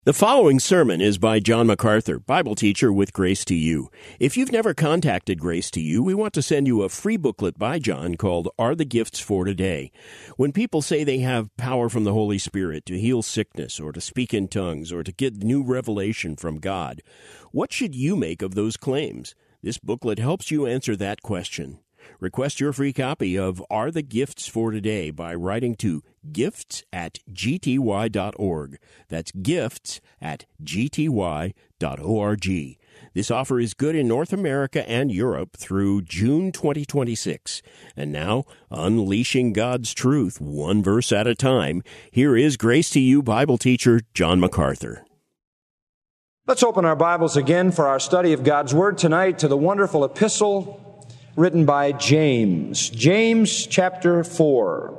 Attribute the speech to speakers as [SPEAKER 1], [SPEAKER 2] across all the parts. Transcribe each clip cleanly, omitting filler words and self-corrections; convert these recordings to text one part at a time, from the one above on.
[SPEAKER 1] The following sermon is by John MacArthur, Bible teacher with Grace to You. If you've never contacted Grace to You, we want to send you a free booklet by John called Are the Gifts for Today? When people say they have power from the Holy Spirit to heal sickness or to speak in tongues or to get new revelation from God, what should you make of those claims? This booklet helps you answer that question. Request your free copy of Are the Gifts for Today by writing to gifts@gty.org. That's gifts@gty.org. This offer is good in North America and Europe through June 2026. And now, unleashing God's truth one verse at a time, here is Grace to You Bible teacher John MacArthur.
[SPEAKER 2] Let's open our Bibles again for our study of God's Word tonight to the wonderful epistle written by James. James chapter 4.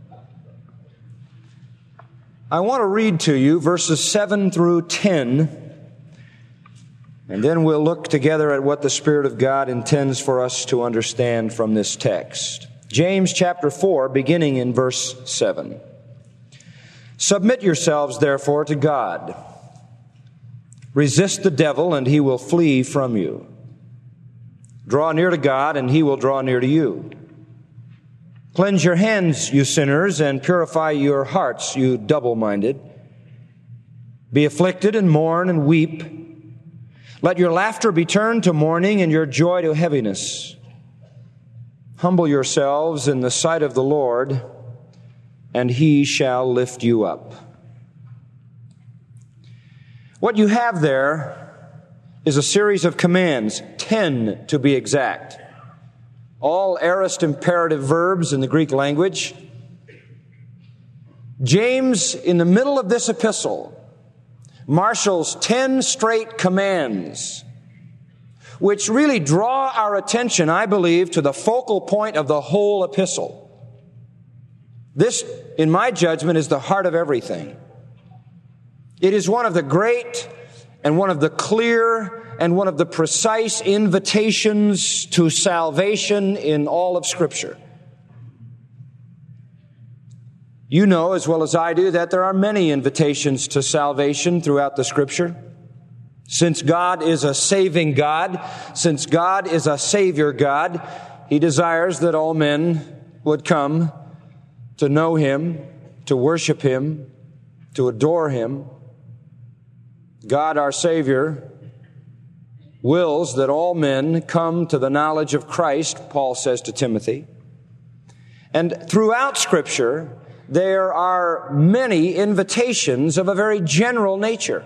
[SPEAKER 2] I want to read to you verses 7 through 10, and then we'll look together at what the Spirit of God intends for us to understand from this text. James chapter 4, beginning in verse 7. Submit yourselves, therefore, to God. Resist the devil, and he will flee from you. Draw near to God, and he will draw near to you. Cleanse your hands, you sinners, and purify your hearts, you double-minded. Be afflicted and mourn and weep. Let your laughter be turned to mourning and your joy to heaviness. Humble yourselves in the sight of the Lord, and he shall lift you up. What you have there is a series of commands, 10 to be exact. All aorist imperative verbs in the Greek language. James, in the middle of this epistle, marshals 10 straight commands, which really draw our attention, I believe, to the focal point of the whole epistle. This, in my judgment, is the heart of everything. It is one of the great and one of the clear and one of the precise invitations to salvation in all of Scripture. You know as well as I do that there are many invitations to salvation throughout the Scripture. Since God is a saving God, since God is a Savior God, He desires that all men would come to know Him, to worship Him, to adore Him. God, our Savior, wills that all men come to the knowledge of Christ, Paul says to Timothy. And throughout Scripture, there are many invitations of a very general nature.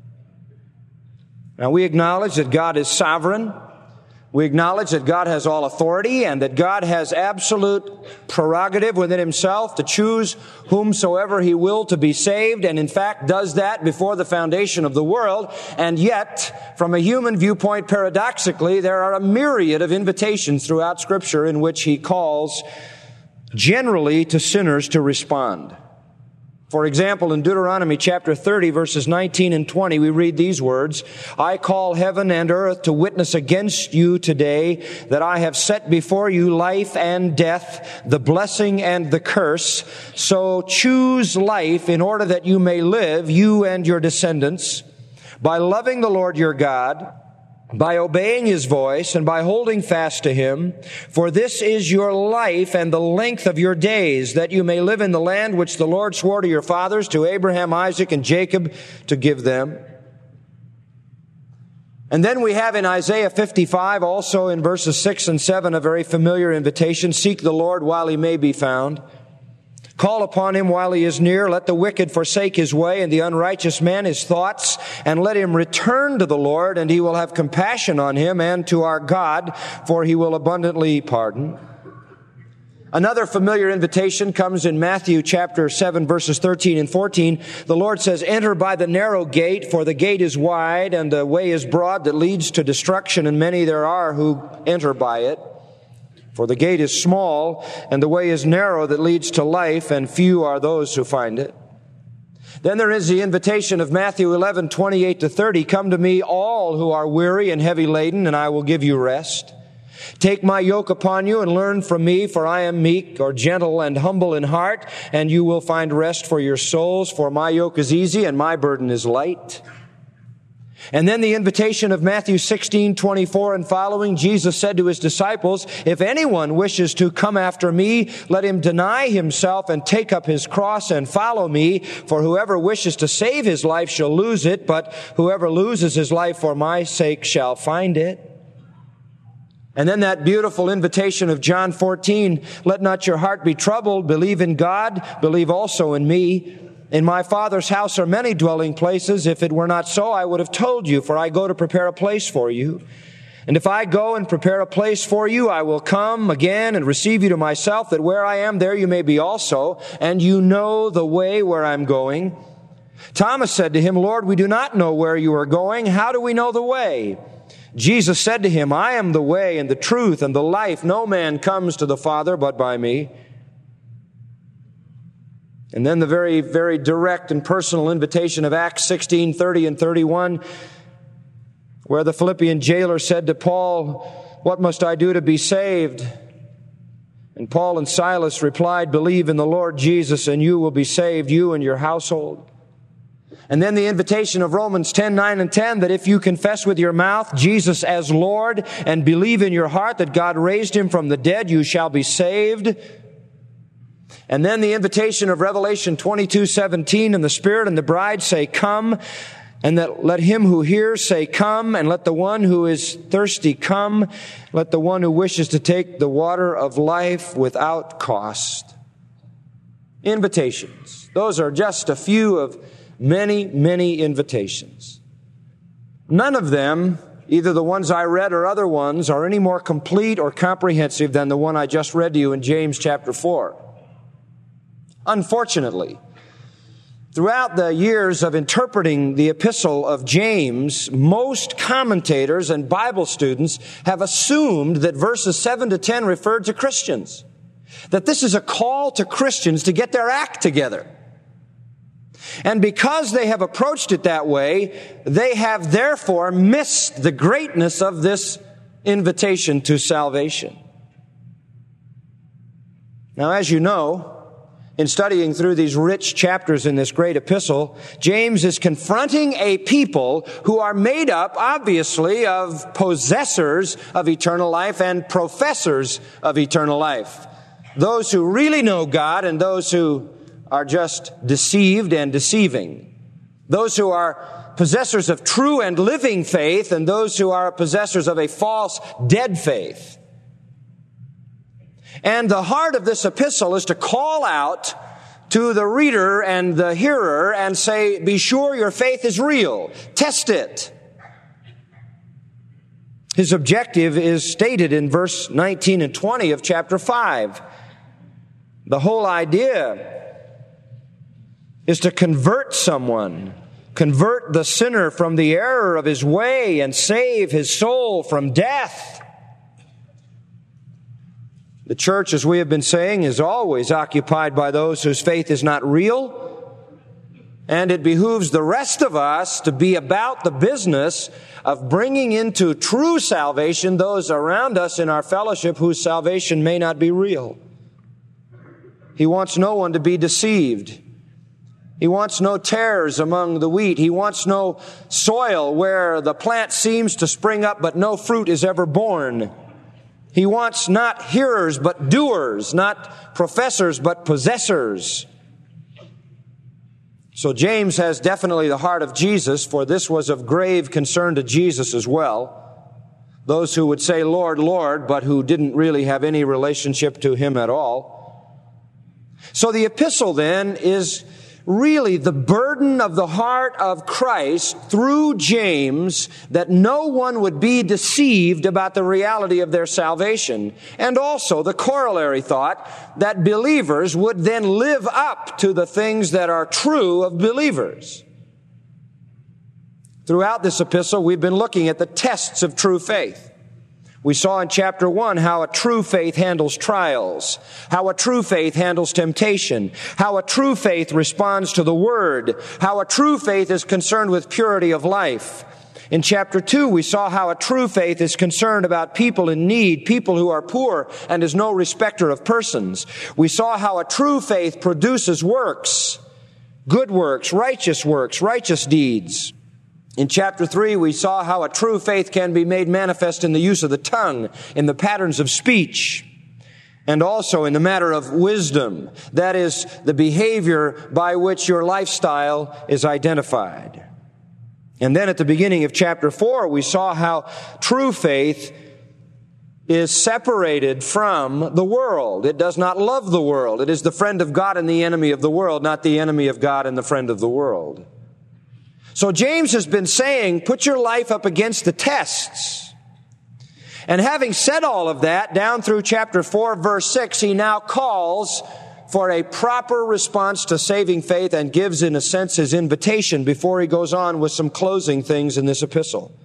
[SPEAKER 2] Now, we acknowledge that God is sovereign. We acknowledge that God has all authority and that God has absolute prerogative within Himself to choose whomsoever He will to be saved, and in fact does that before the foundation of the world. And yet, from a human viewpoint, paradoxically, there are a myriad of invitations throughout Scripture in which He calls generally to sinners to respond. For example, in Deuteronomy chapter 30, verses 19 and 20, we read these words, I call heaven and earth to witness against you today that I have set before you life and death, the blessing and the curse. So choose life in order that you may live, you and your descendants, by loving the Lord your God, by obeying His voice, and by holding fast to Him. For this is your life and the length of your days, that you may live in the land which the Lord swore to your fathers, to Abraham, Isaac, and Jacob, to give them. And then we have in Isaiah 55, also in verses 6 and 7, a very familiar invitation. Seek the Lord while He may be found. Call upon Him while He is near. Let the wicked forsake his way, and the unrighteous man his thoughts. And let him return to the Lord, and He will have compassion on him, and to our God, for He will abundantly pardon. Another familiar invitation comes in Matthew chapter 7, verses 13 and 14. The Lord says, enter by the narrow gate, for the gate is wide, and the way is broad that leads to destruction, and many there are who enter by it. For the gate is small, and the way is narrow that leads to life, and few are those who find it. Then there is the invitation of Matthew 11, 28 to 30. Come to me, all who are weary and heavy laden, and I will give you rest. Take my yoke upon you and learn from me, for I am meek or gentle and humble in heart, and you will find rest for your souls, for my yoke is easy and my burden is light. And then the invitation of Matthew 16:24 and following, Jesus said to his disciples, if anyone wishes to come after me, let him deny himself and take up his cross and follow me. For whoever wishes to save his life shall lose it, but whoever loses his life for my sake shall find it. And then that beautiful invitation of John 14, let not your heart be troubled, believe in God, believe also in me. In my Father's house are many dwelling places. If it were not so, I would have told you, for I go to prepare a place for you. And if I go and prepare a place for you, I will come again and receive you to myself, that where I am, there you may be also. And you know the way where I'm going. Thomas said to him, Lord, we do not know where you are going. How do we know the way? Jesus said to him, I am the way and the truth and the life. No man comes to the Father but by me. And then the very, very direct and personal invitation of Acts 16:30 and 31, where the Philippian jailer said to Paul, what must I do to be saved? And Paul and Silas replied, believe in the Lord Jesus and you will be saved, you and your household. And then the invitation of Romans 10:9 and 10, that if you confess with your mouth Jesus as Lord and believe in your heart that God raised him from the dead, you shall be saved. And then the invitation of Revelation 22:17, and the Spirit and the bride say, come, and that let him who hears say, come, and let the one who is thirsty come, let the one who wishes to take the water of life without cost. Invitations. Those are just a few of many, many invitations. None of them, either the ones I read or other ones, are any more complete or comprehensive than the one I just read to you in James chapter 4. Unfortunately, throughout the years of interpreting the epistle of James, most commentators and Bible students have assumed that verses 7 to 10 referred to Christians. That this is a call to Christians to get their act together. And because they have approached it that way, they have therefore missed the greatness of this invitation to salvation. Now, as you know, in studying through these rich chapters in this great epistle, James is confronting a people who are made up, obviously, of possessors of eternal life and professors of eternal life. Those who really know God and those who are just deceived and deceiving. Those who are possessors of true and living faith and those who are possessors of a false, dead faith. And the heart of this epistle is to call out to the reader and the hearer and say, be sure your faith is real. Test it. His objective is stated in verse 19 and 20 of chapter 5. The whole idea is to convert someone, convert the sinner from the error of his way and save his soul from death. The church, as we have been saying, is always occupied by those whose faith is not real. And it behooves the rest of us to be about the business of bringing into true salvation those around us in our fellowship whose salvation may not be real. He wants no one to be deceived. He wants no tares among the wheat. He wants no soil where the plant seems to spring up but no fruit is ever born. He wants not hearers but doers, not professors but possessors. So James has definitely the heart of Jesus, for this was of grave concern to Jesus as well. Those who would say, Lord, Lord, but who didn't really have any relationship to Him at all. So the epistle then is really the burden of the heart of Christ through James, that no one would be deceived about the reality of their salvation. And also the corollary thought that believers would then live up to the things that are true of believers. Throughout this epistle, we've been looking at the tests of true faith. We saw in chapter 1 how a true faith handles trials, how a true faith handles temptation, how a true faith responds to the Word, how a true faith is concerned with purity of life. In chapter 2, we saw how a true faith is concerned about people in need, people who are poor, and is no respecter of persons. We saw how a true faith produces works, good works, righteous deeds. In chapter 3, we saw how a true faith can be made manifest in the use of the tongue, in the patterns of speech, and also in the matter of wisdom. That is the behavior by which your lifestyle is identified. And then at the beginning of chapter 4, we saw how true faith is separated from the world. It does not love the world. It is the friend of God and the enemy of the world, not the enemy of God and the friend of the world. So James has been saying, put your life up against the tests. And having said all of that, down through chapter 4, verse 6, he now calls for a proper response to saving faith and gives, in a sense, his invitation before he goes on with some closing things in this epistle.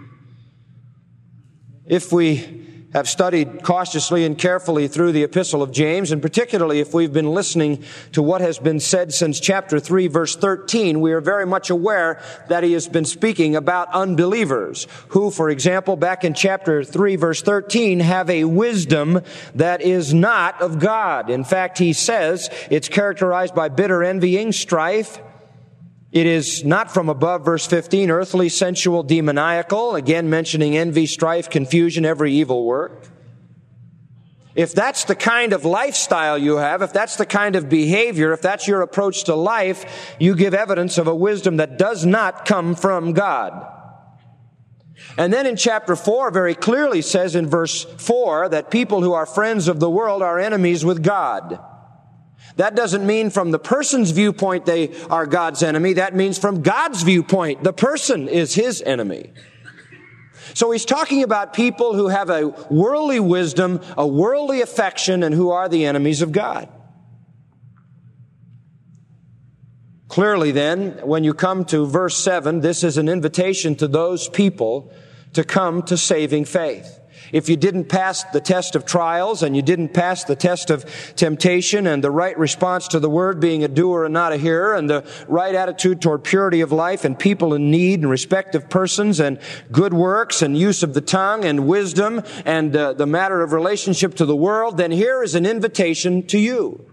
[SPEAKER 2] If we have studied cautiously and carefully through the epistle of James, and particularly if we've been listening to what has been said since chapter 3, verse 13, we are very much aware that he has been speaking about unbelievers who, for example, back in chapter 3, verse 13, have a wisdom that is not of God. In fact, he says it's characterized by bitter envying, strife. It is not from above, verse 15, earthly, sensual, demoniacal, again mentioning envy, strife, confusion, every evil work. If that's the kind of lifestyle you have, if that's the kind of behavior, if that's your approach to life, you give evidence of a wisdom that does not come from God. And then in chapter 4 very clearly says in verse 4 that people who are friends of the world are enemies with God. That doesn't mean from the person's viewpoint they are God's enemy. That means from God's viewpoint, the person is his enemy. So he's talking about people who have a worldly wisdom, a worldly affection, and who are the enemies of God. Clearly then, when you come to verse 7, this is an invitation to those people to come to saving faith. If you didn't pass the test of trials and you didn't pass the test of temptation and the right response to the word being a doer and not a hearer and the right attitude toward purity of life and people in need and respect of persons and good works and use of the tongue and wisdom and the matter of relationship to the world, then here is an invitation to you.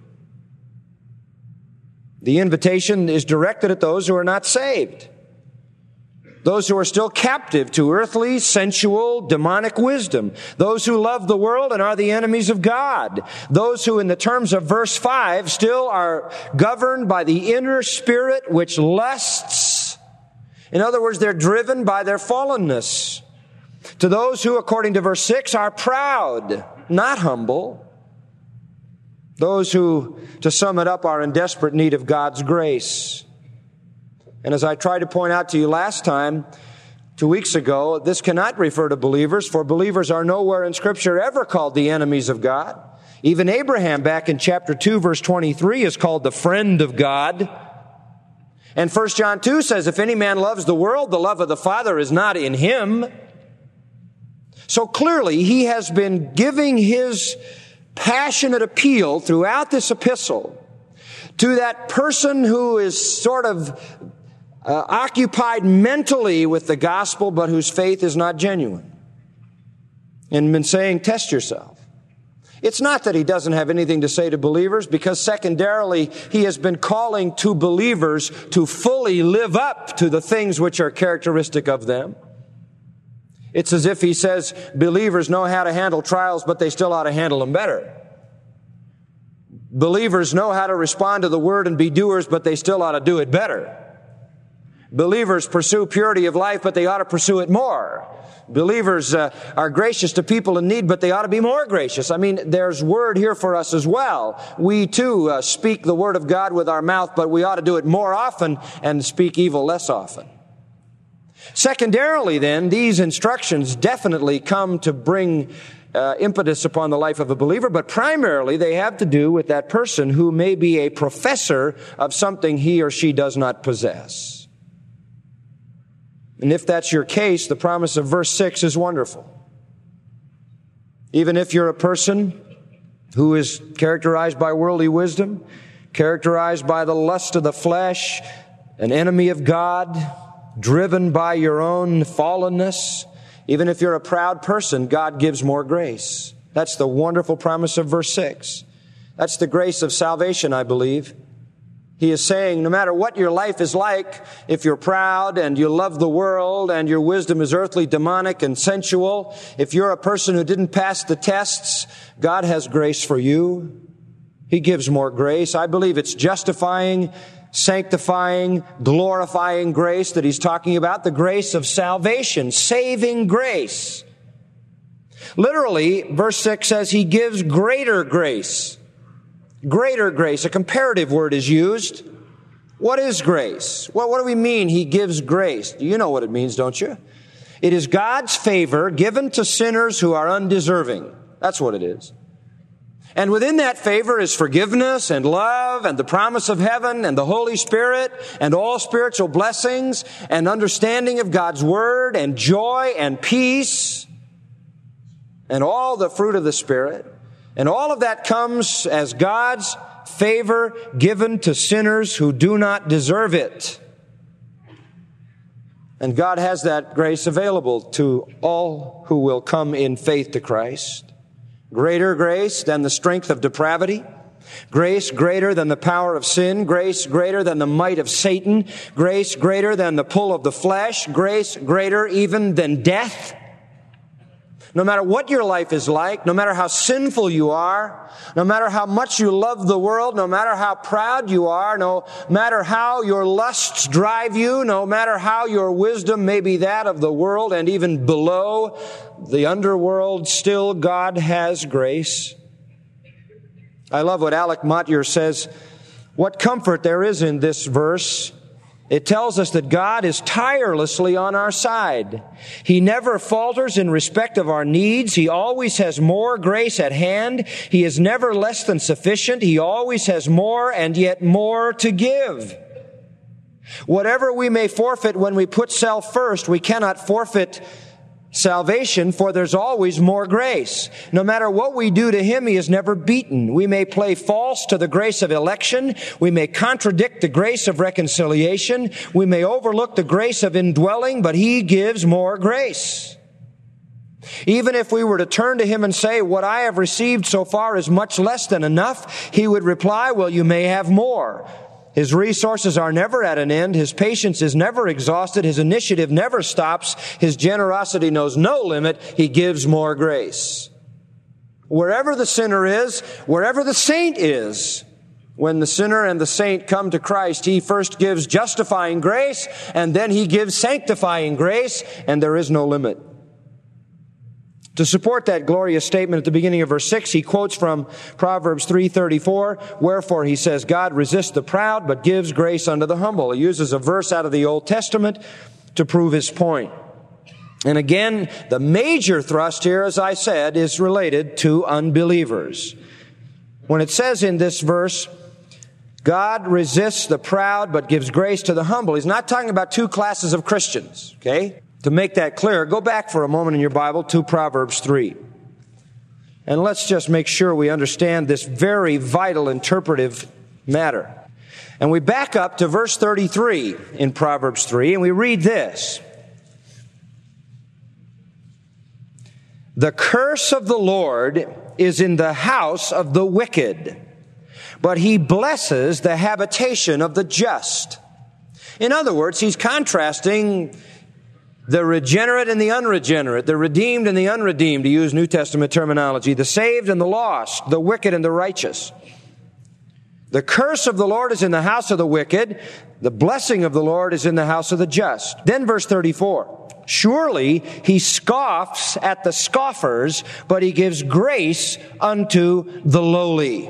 [SPEAKER 2] The invitation is directed at those who are not saved. Those who are still captive to earthly, sensual, demonic wisdom. Those who love the world and are the enemies of God. Those who, in the terms of verse 5, still are governed by the inner spirit which lusts. In other words, they're driven by their fallenness. To those who, according to verse 6, are proud, not humble. Those who, to sum it up, are in desperate need of God's grace. And as I tried to point out to you last time, 2 weeks ago, this cannot refer to believers, for believers are nowhere in Scripture ever called the enemies of God. Even Abraham, back in chapter 2, verse 23, is called the friend of God. And 1 John 2 says, if any man loves the world, the love of the Father is not in him. So clearly, he has been giving his passionate appeal throughout this epistle to that person who is sort of occupied mentally with the gospel, but whose faith is not genuine. And been saying, test yourself. It's not that he doesn't have anything to say to believers, because secondarily, he has been calling to believers to fully live up to the things which are characteristic of them. It's as if he says, believers know how to handle trials, but they still ought to handle them better. Believers know how to respond to the word and be doers, but they still ought to do it better. Believers pursue purity of life, but they ought to pursue it more. Believers are gracious to people in need, but they ought to be more gracious. I mean, there's word here for us as well. We too speak the word of God with our mouth, but we ought to do it more often and speak evil less often. Secondarily, then, these instructions definitely come to bring impetus upon the life of a believer, but primarily they have to do with that person who may be a professor of something he or she does not possess. And if that's your case, the promise of verse 6 is wonderful. Even if you're a person who is characterized by worldly wisdom, characterized by the lust of the flesh, an enemy of God, driven by your own fallenness, even if you're a proud person, God gives more grace. That's the wonderful promise of verse 6. That's the grace of salvation, I believe. He is saying, no matter what your life is like, if you're proud and you love the world and your wisdom is earthly, demonic, and sensual, if you're a person who didn't pass the tests, God has grace for you. He gives more grace. I believe it's justifying, sanctifying, glorifying grace that he's talking about, the grace of salvation, saving grace. Literally, verse 6 says he gives greater grace. Greater grace, a comparative word is used. What is grace? Well, what do we mean he gives grace? You know what it means, don't you? It is God's favor given to sinners who are undeserving. That's what it is. And within that favor is forgiveness and love and the promise of heaven and the Holy Spirit and all spiritual blessings and understanding of God's Word and joy and peace and all the fruit of the Spirit. And all of that comes as God's favor given to sinners who do not deserve it. And God has that grace available to all who will come in faith to Christ. Greater grace than the strength of depravity. Grace greater than the power of sin. Grace greater than the might of Satan. Grace greater than the pull of the flesh. Grace greater even than death. No matter what your life is like, no matter how sinful you are, no matter how much you love the world, no matter how proud you are, no matter how your lusts drive you, no matter how your wisdom may be that of the world and even below the underworld, still God has grace. I love what Alec Motyer says, what comfort there is in this verse. It tells us that God is tirelessly on our side. He never falters in respect of our needs. He always has more grace at hand. He is never less than sufficient. He always has more and yet more to give. Whatever we may forfeit when we put self first, we cannot forfeit salvation, for there's always more grace. No matter what we do to Him, He is never beaten. We may play false to the grace of election. We may contradict the grace of reconciliation. We may overlook the grace of indwelling, but He gives more grace. Even if we were to turn to Him and say, what I have received so far is much less than enough, He would reply, well, you may have more. His resources are never at an end. His patience is never exhausted. His initiative never stops. His generosity knows no limit. He gives more grace. Wherever the sinner is, wherever the saint is, when the sinner and the saint come to Christ, He first gives justifying grace, and then He gives sanctifying grace, and there is no limit. To support that glorious statement at the beginning of verse 6, he quotes from Proverbs 3:34, wherefore he says, God resists the proud, but gives grace unto the humble. He uses a verse out of the Old Testament to prove his point. And again, the major thrust here, as I said, is related to unbelievers. When it says in this verse, God resists the proud, but gives grace to the humble, he's not talking about two classes of Christians, okay? To make that clear, go back for a moment in your Bible to Proverbs 3. And let's just make sure we understand this very vital interpretive matter. And we back up to verse 33 in Proverbs 3, and we read this. The curse of the Lord is in the house of the wicked, but He blesses the habitation of the just. In other words, he's contrasting the regenerate and the unregenerate, the redeemed and the unredeemed, to use New Testament terminology, the saved and the lost, the wicked and the righteous. The curse of the Lord is in the house of the wicked. The blessing of the Lord is in the house of the just. Then verse 34. Surely He scoffs at the scoffers, but He gives grace unto the lowly.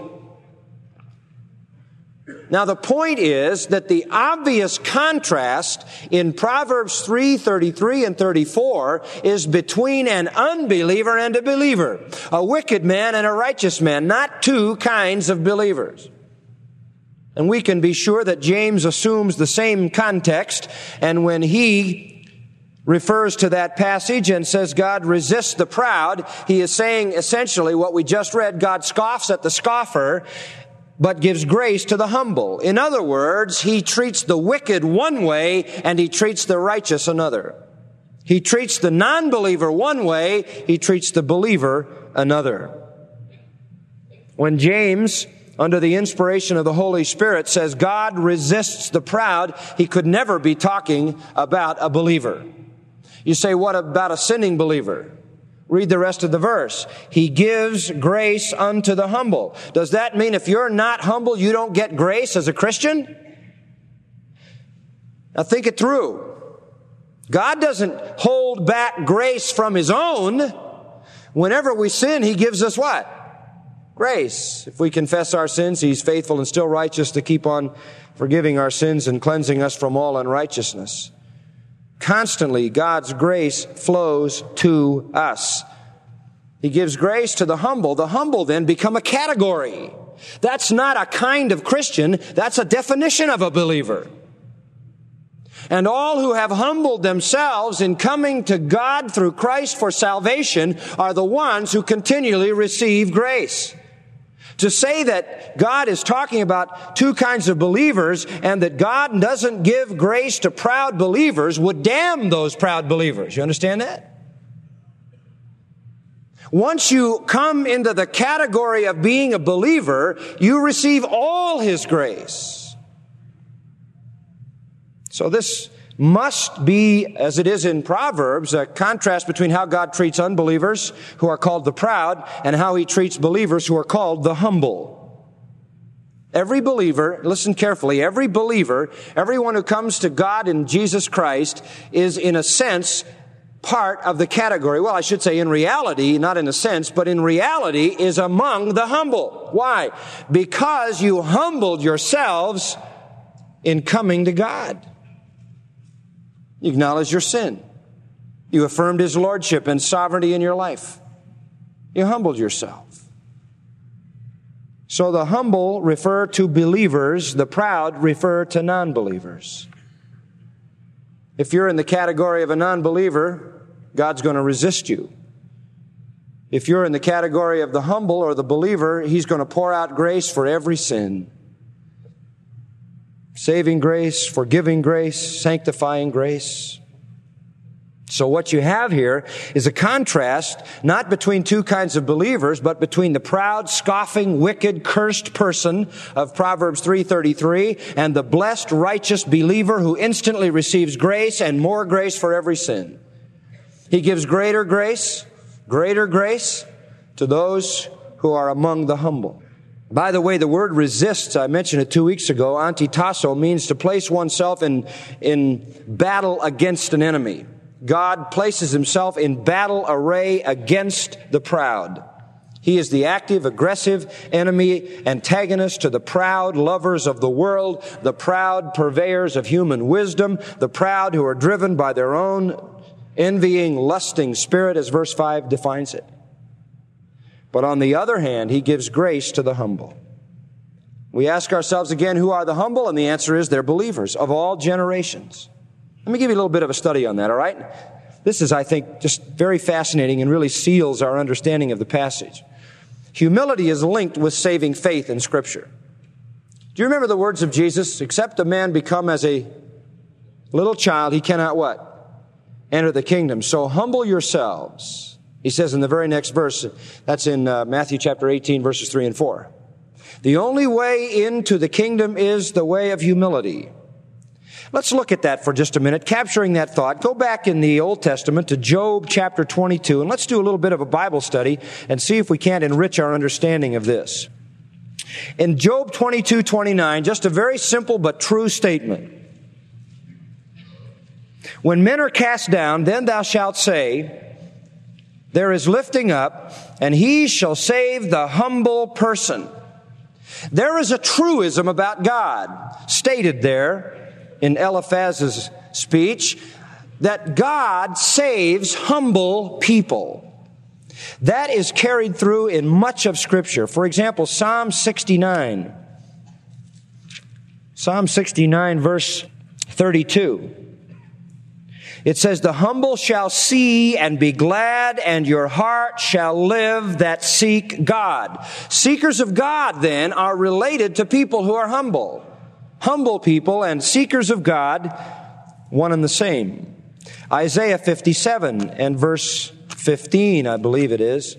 [SPEAKER 2] Now the point is that the obvious contrast in Proverbs 3:33 and 34 is between an unbeliever and a believer, a wicked man and a righteous man, not two kinds of believers. And we can be sure that James assumes the same context, and when he refers to that passage and says God resists the proud, he is saying essentially what we just read, God scoffs at the scoffer, but gives grace to the humble. In other words, he treats the wicked one way and he treats the righteous another. He treats the non-believer one way, he treats the believer another. When James, under the inspiration of the Holy Spirit, says God resists the proud, he could never be talking about a believer. You say, what about a sinning believer? Read the rest of the verse. He gives grace unto the humble. Does that mean if you're not humble, you don't get grace as a Christian? Now think it through. God doesn't hold back grace from His own. Whenever we sin, He gives us what? Grace. If we confess our sins, He's faithful and still righteous to keep on forgiving our sins and cleansing us from all unrighteousness. Constantly, God's grace flows to us. He gives grace to the humble. The humble then become a category. That's not a kind of Christian. That's a definition of a believer. And all who have humbled themselves in coming to God through Christ for salvation are the ones who continually receive grace. To say that God is talking about two kinds of believers and that God doesn't give grace to proud believers would damn those proud believers. You understand that? Once you come into the category of being a believer, you receive all His grace. So this must be, as it is in Proverbs, a contrast between how God treats unbelievers who are called the proud and how He treats believers who are called the humble. Every believer, listen carefully, every believer, everyone who comes to God in Jesus Christ is in a sense part of the category. Well, I should say in reality, not in a sense, but in reality is among the humble. Why? Because you humbled yourselves in coming to God. You acknowledged your sin. You affirmed His lordship and sovereignty in your life. You humbled yourself. So the humble refer to believers, the proud refer to non-believers. If you're in the category of a non-believer, God's going to resist you. If you're in the category of the humble or the believer, He's going to pour out grace for every sin. Saving grace, forgiving grace, sanctifying grace. So what you have here is a contrast, not between two kinds of believers, but between the proud, scoffing, wicked, cursed person of Proverbs 3:33 and the blessed, righteous believer who instantly receives grace and more grace for every sin. He gives greater grace to those who are among the humble. By the way, the word resists, I mentioned it 2 weeks ago, antitasso, means to place oneself in battle against an enemy. God places Himself in battle array against the proud. He is the active, aggressive enemy, antagonist to the proud lovers of the world, the proud purveyors of human wisdom, the proud who are driven by their own envying, lusting spirit, as verse 5 defines it. But on the other hand, He gives grace to the humble. We ask ourselves again, who are the humble? And the answer is they're believers of all generations. Let me give you a little bit of a study on that, all right? This is, I think, just very fascinating and really seals our understanding of the passage. Humility is linked with saving faith in Scripture. Do you remember the words of Jesus? Except a man become as a little child, he cannot what? Enter the kingdom. So humble yourselves. He says in the very next verse, that's in Matthew chapter 18, verses 3 and 4. The only way into the kingdom is the way of humility. Let's look at that for just a minute, capturing that thought. Go back in the Old Testament to Job chapter 22, and let's do a little bit of a Bible study and see if we can't enrich our understanding of this. In Job 22:29, just a very simple but true statement. When men are cast down, then thou shalt say, there is lifting up, and He shall save the humble person. There is a truism about God stated there in Eliphaz's speech that God saves humble people. That is carried through in much of Scripture. For example, Psalm 69. Psalm 69, verse 32. It says, the humble shall see and be glad, and your heart shall live that seek God. Seekers of God, then, are related to people who are humble. Humble people and seekers of God, one and the same. Isaiah 57 and verse 15, I believe it is.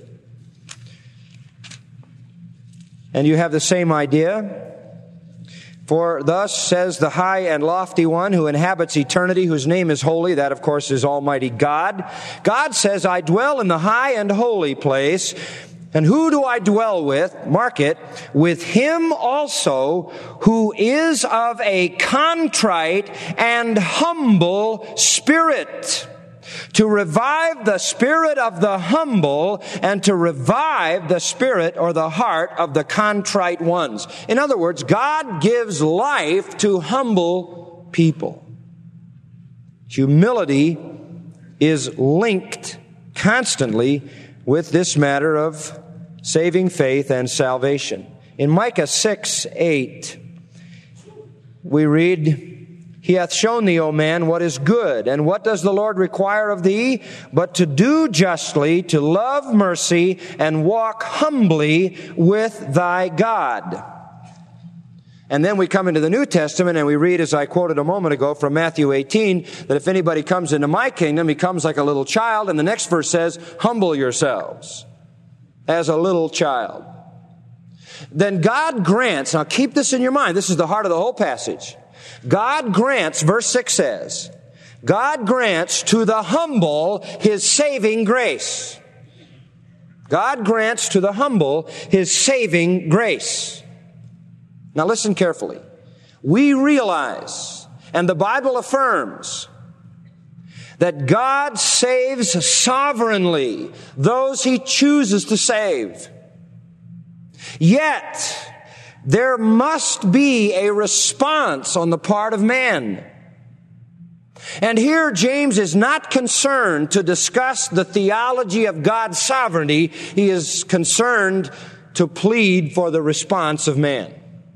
[SPEAKER 2] And you have the same idea. For thus says the high and lofty one who inhabits eternity, whose name is holy. That, of course, is Almighty God. God says, I dwell in the high and holy place. And who do I dwell with? Mark it. With him also who is of a contrite and humble spirit, to revive the spirit of the humble and to revive the spirit or the heart of the contrite ones. In other words, God gives life to humble people. Humility is linked constantly with this matter of saving faith and salvation. In Micah 6:8, we read, He hath shown thee, O man, what is good. And what does the Lord require of thee? But to do justly, to love mercy, and walk humbly with thy God. And then we come into the New Testament and we read, as I quoted a moment ago from Matthew 18, that if anybody comes into my kingdom, he comes like a little child. And the next verse says, humble yourselves as a little child. Then God grants, now keep this in your mind, this is the heart of the whole passage. God grants, verse 6 says, God grants to the humble His saving grace. God grants to the humble His saving grace. Now listen carefully. We realize, and the Bible affirms, that God saves sovereignly those He chooses to save. Yet, there must be a response on the part of man. And here James is not concerned to discuss the theology of God's sovereignty. He is concerned to plead for the response of man.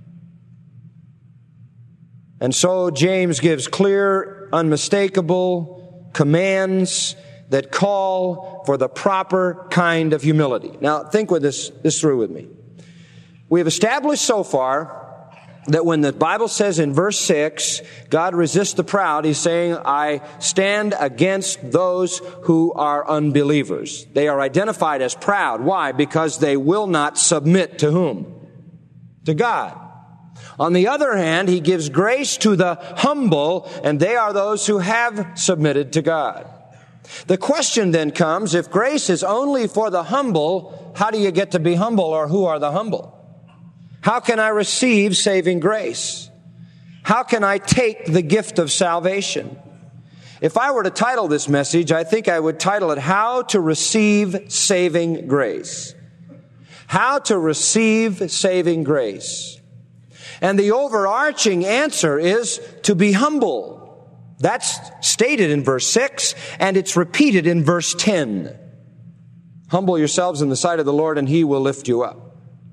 [SPEAKER 2] And so James gives clear, unmistakable commands that call for the proper kind of humility. Now, think with this through with me. We have established so far that when the Bible says in verse 6, God resists the proud, He's saying, I stand against those who are unbelievers. They are identified as proud. Why? Because they will not submit to whom? To God. On the other hand, He gives grace to the humble, and they are those who have submitted to God. The question then comes, if grace is only for the humble, how do you get to be humble, or who are the humble? How can I receive saving grace? How can I take the gift of salvation? If I were to title this message, I think I would title it, How to Receive Saving Grace. How to receive saving grace. And the overarching answer is to be humble. That's stated in verse 6, and it's repeated in verse 10. Humble yourselves in the sight of the Lord, and He will lift you up.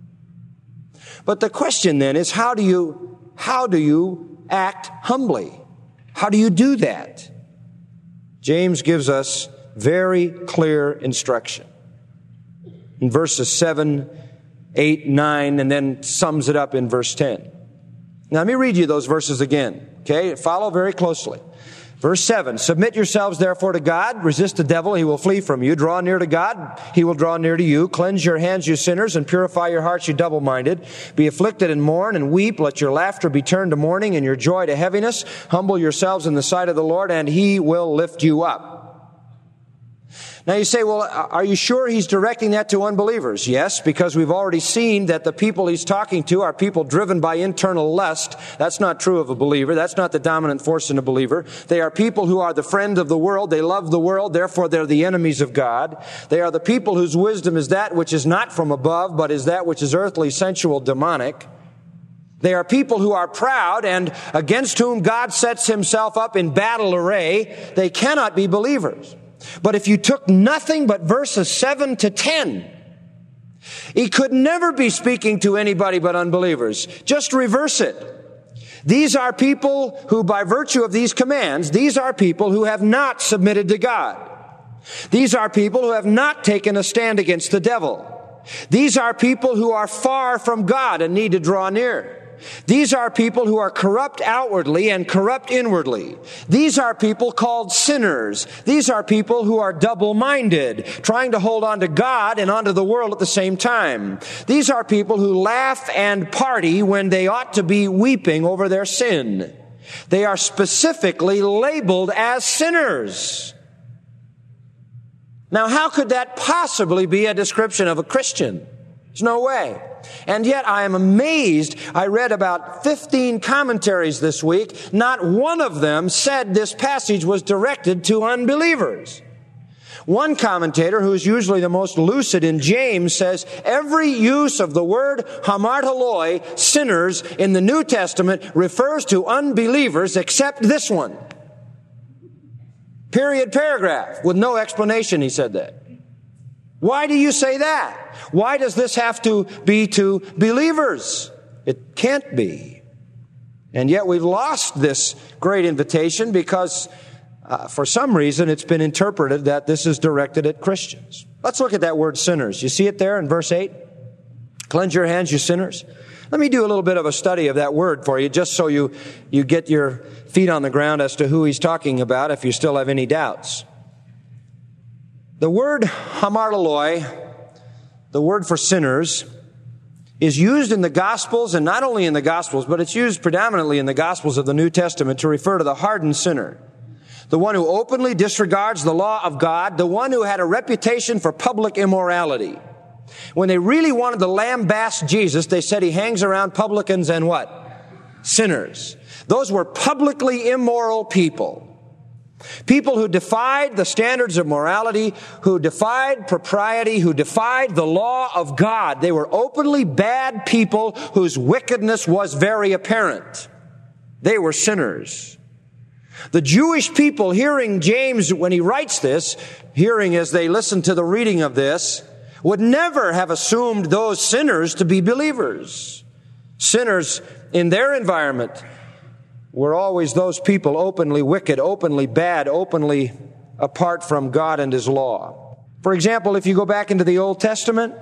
[SPEAKER 2] But the question then is, how do you act humbly? How do you do that? James gives us very clear instruction. In verses 7, 8, 9, and then sums it up in verse 10. Now let me read you those verses again. Okay? Follow very closely. Verse 7, submit yourselves therefore to God, resist the devil, he will flee from you. Draw near to God, he will draw near to you. Cleanse your hands, you sinners, and purify your hearts, you double-minded. Be afflicted and mourn and weep. Let your laughter be turned to mourning and your joy to heaviness. Humble yourselves in the sight of the Lord, and He will lift you up. Now you say, well, are you sure He's directing that to unbelievers? Yes, because we've already seen that the people He's talking to are people driven by internal lust. That's not true of a believer. That's not the dominant force in a believer. They are people who are the friend of the world. They love the world. Therefore, they're the enemies of God. They are the people whose wisdom is that which is not from above, but is that which is earthly, sensual, demonic. They are people who are proud and against whom God sets Himself up in battle array. They cannot be believers. But if you took nothing but verses 7 to 10, He could never be speaking to anybody but unbelievers. Just reverse it. These are people who, by virtue of these commands, these are people who have not submitted to God. These are people who have not taken a stand against the devil. These are people who are far from God and need to draw near. These are people who are corrupt outwardly and corrupt inwardly. These are people called sinners. These are people who are double-minded, trying to hold on to God and onto the world at the same time. These are people who laugh and party when they ought to be weeping over their sin. They are specifically labeled as sinners. Now, how could that possibly be a description of a Christian? There's no way. And yet I am amazed. I read about 15 commentaries this week. Not one of them said this passage was directed to unbelievers. One commentator, who is usually the most lucid in James, says every use of the word hamartoloi, sinners, in the New Testament refers to unbelievers except this one. Period, paragraph, with no explanation, he said that. Why do you say that? Why does this have to be to believers? It can't be. And yet we've lost this great invitation because for some reason it's been interpreted that this is directed at Christians. Let's look at that word sinners. You see it there in verse 8? Cleanse your hands, you sinners. Let me do a little bit of a study of that word for you, just so you get your feet on the ground as to who he's talking about, if you still have any doubts. The word hamartoloi, the word for sinners, is used in the Gospels, and not only in the Gospels, but it's used predominantly in the Gospels of the New Testament to refer to the hardened sinner. The one who openly disregards the law of God, the one who had a reputation for public immorality. When they really wanted to lambaste Jesus, they said he hangs around publicans and what? Sinners. Those were publicly immoral people. People who defied the standards of morality, who defied propriety, who defied the law of God. They were openly bad people whose wickedness was very apparent. They were sinners. The Jewish people, hearing James when he writes this, hearing as they listen to the reading of this, would never have assumed those sinners to be believers. Sinners in their environment were always those people openly wicked, openly bad, openly apart from God and His law. For example, if you go back into the Old Testament,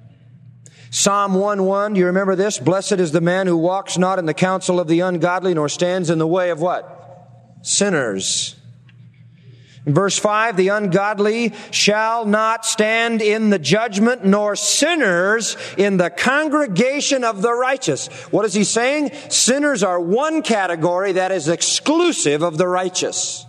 [SPEAKER 2] Psalm 1:1, do you remember this? Blessed is the man who walks not in the counsel of the ungodly, nor stands in the way of what? Sinners. In verse 5, the ungodly shall not stand in the judgment, nor sinners in the congregation of the righteous. What is he saying? Sinners are one category that is exclusive of the righteous.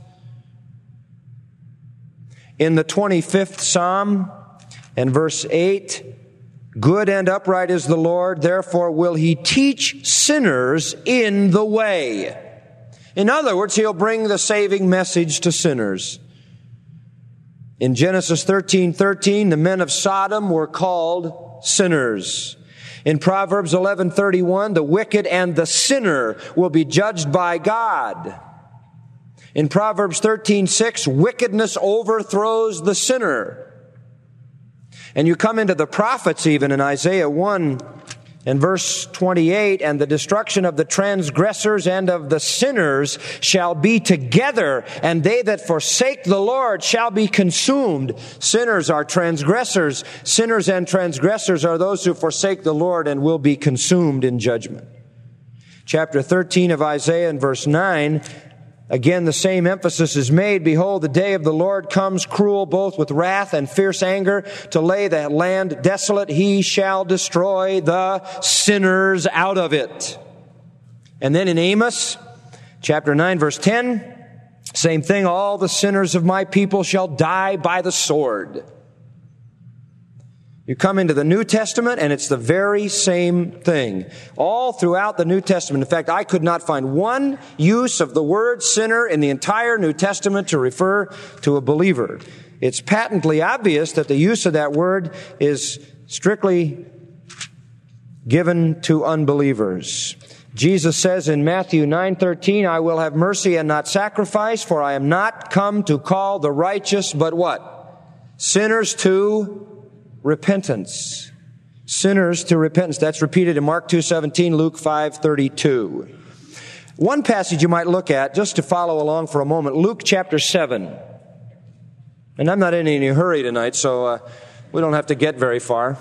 [SPEAKER 2] In the 25th Psalm and verse 8, good and upright is the Lord, therefore will He teach sinners in the way. In other words, He'll bring the saving message to sinners. In Genesis 13:13, the men of Sodom were called sinners. In Proverbs 11:31, the wicked and the sinner will be judged by God. In Proverbs 13:6, wickedness overthrows the sinner. And you come into the prophets even in Isaiah 1 and verse 28, and the destruction of the transgressors and of the sinners shall be together, and they that forsake the Lord shall be consumed. Sinners are transgressors. Sinners and transgressors are those who forsake the Lord and will be consumed in judgment. Chapter 13 of Isaiah and verse 9, again, the same emphasis is made. Behold, the day of the Lord comes cruel, both with wrath and fierce anger, to lay the land desolate. He shall destroy the sinners out of it. And then in Amos, chapter 9, verse 10, same thing. All the sinners of my people shall die by the sword. You come into the New Testament, and it's the very same thing. All throughout the New Testament. In fact, I could not find one use of the word sinner in the entire New Testament to refer to a believer. It's patently obvious that the use of that word is strictly given to unbelievers. Jesus says in Matthew 9:13, I will have mercy and not sacrifice, for I am not come to call the righteous, but what? Sinners to repentance. Sinners to repentance. That's repeated in Mark 2:17, Luke 5:32. One passage you might look at, just to follow along for a moment, Luke chapter 7. And I'm not in any hurry tonight, so we don't have to get very far.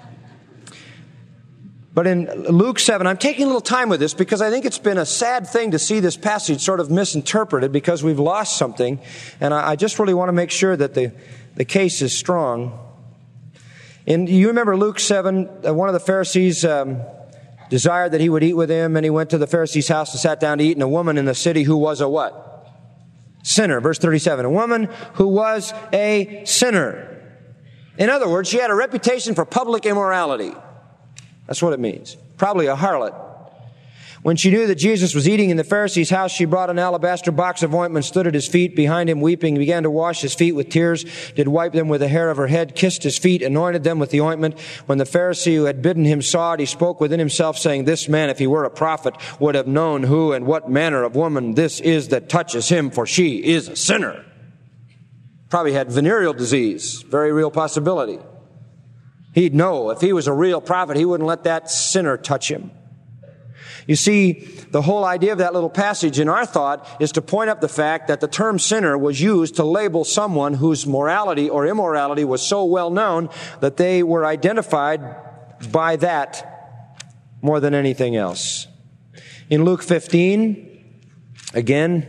[SPEAKER 2] But in Luke 7, I'm taking a little time with this because I think it's been a sad thing to see this passage sort of misinterpreted because we've lost something. And I just really want to make sure that the case is strong. And you remember Luke 7, one of the Pharisees desired that he would eat with him, and he went to the Pharisee's house and sat down to eat, and a woman in the city who was a what? Sinner. Verse 37, a woman who was a sinner. In other words, she had a reputation for public immorality. That's what it means. Probably a harlot. When she knew that Jesus was eating in the Pharisee's house, she brought an alabaster box of ointment, stood at his feet, behind him weeping, began to wash his feet with tears, did wipe them with the hair of her head, kissed his feet, anointed them with the ointment. When the Pharisee who had bidden him saw it, he spoke within himself, saying, this man, if he were a prophet, would have known who and what manner of woman this is that touches him, for she is a sinner. Probably had venereal disease, very real possibility. He'd know. If he was a real prophet, he wouldn't let that sinner touch him. You see, the whole idea of that little passage in our thought is to point up the fact that the term sinner was used to label someone whose morality or immorality was so well known that they were identified by that more than anything else. In Luke 15, again,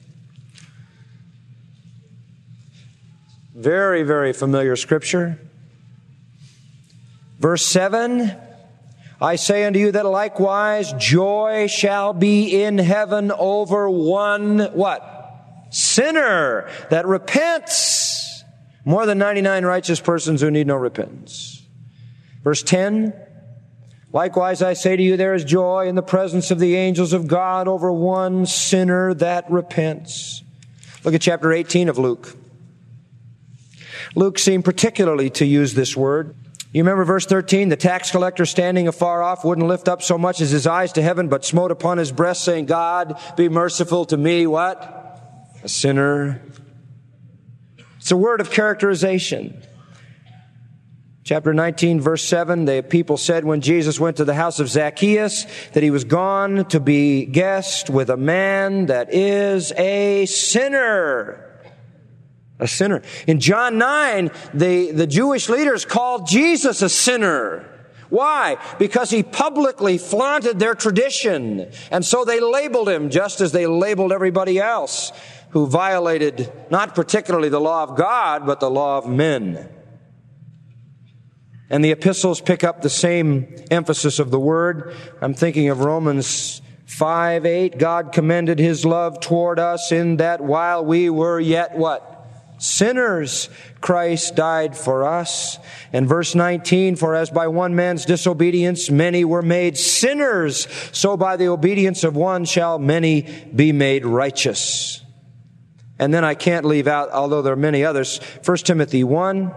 [SPEAKER 2] very, very familiar scripture. Verse 7, I say unto you that likewise joy shall be in heaven over one, what? Sinner that repents more than 99 righteous persons who need no repentance. Verse 10, likewise I say to you there is joy in the presence of the angels of God over one sinner that repents. Look at chapter 18 of Luke. Luke seemed particularly to use this word. You remember verse 13, the tax collector standing afar off wouldn't lift up so much as his eyes to heaven, but smote upon his breast, saying, God, be merciful to me, what? A sinner. It's a word of characterization. Chapter 19, verse 7, the people said when Jesus went to the house of Zacchaeus that he was gone to be guest with a man that is a sinner. A sinner. In John 9, the Jewish leaders called Jesus a sinner. Why? Because he publicly flaunted their tradition. And so they labeled him just as they labeled everybody else who violated not particularly the law of God, but the law of men. And the epistles pick up the same emphasis of the word. I'm thinking of Romans 5:8. God commended his love toward us in that while we were yet what? Sinners, Christ died for us. And verse 19, for as by one man's disobedience many were made sinners, so by the obedience of one shall many be made righteous. And then I can't leave out, although there are many others, 1 Timothy 1.